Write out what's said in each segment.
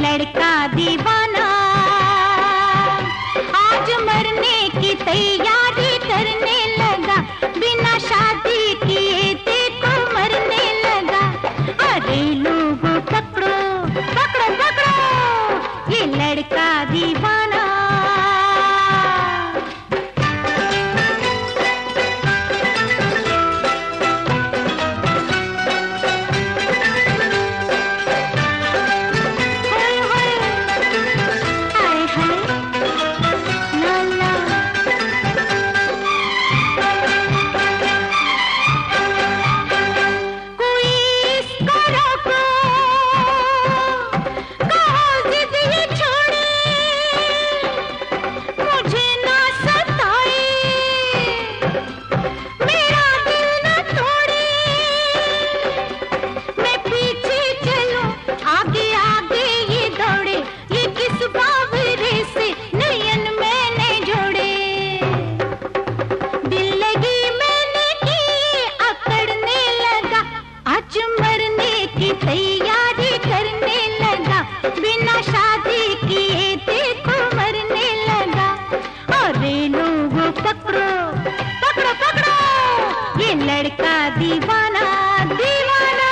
लड़का दीवाना आज मरने की तैयारी करने लगा, बिना शादी किए देखो मरने लगा। अरे लोगों पकड़ो पकड़ो पकड़ो ये लड़का दीवाना। तैयारी करने लगा, बिना शादी किए देखो मरने लगा। अरे लोगों पकड़ो पकड़ो पकड़ो ये लड़का दीवाना दीवाना।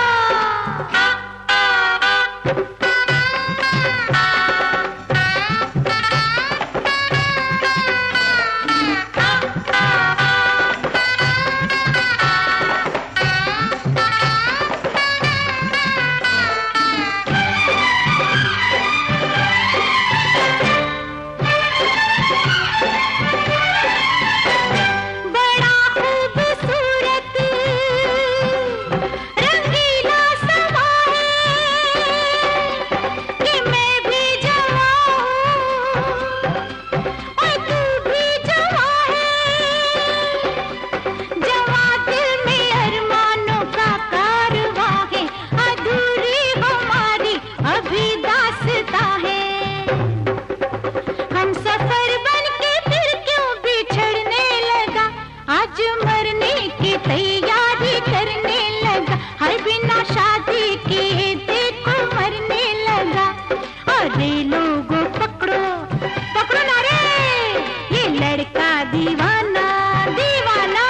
तैयारी करने लगा, हर बिना शादी किए देखो मरने लगा। अरे लोगों पकड़ो पकड़ो ना रे ये लड़का दीवाना दीवाना।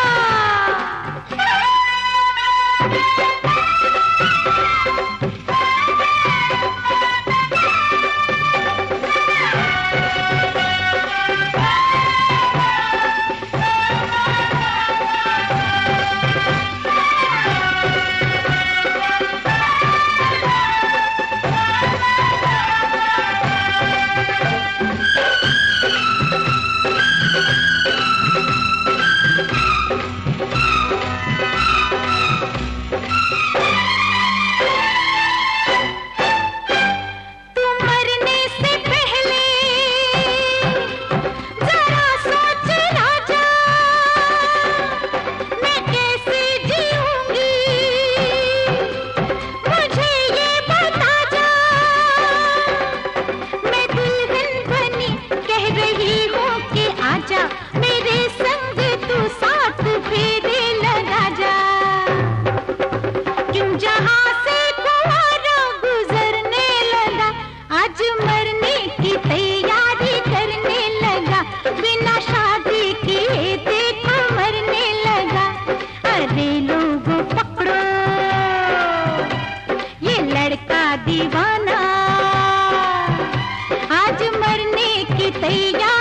दीवाना आज मरने की तैयारी